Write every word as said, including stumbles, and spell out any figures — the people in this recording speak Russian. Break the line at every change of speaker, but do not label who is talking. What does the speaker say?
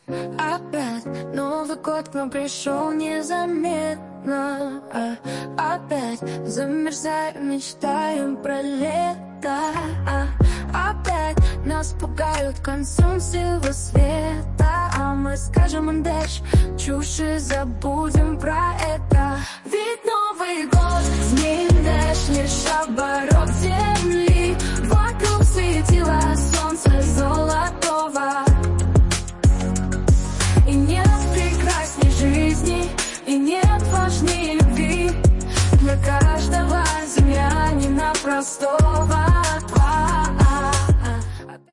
Опять Новый год к нам пришел незаметно. а Опять замерзаем, мечтаем про лето. а Опять нас пугают концом всего света, а мы скажем им дальше чушь и забудем про это. Ведь Новый год сменит дальше лишь оборот земли. Вокруг светило солнце золотого, и нет прекрасней жизни, и нет важней любви. Для каждого землянина простого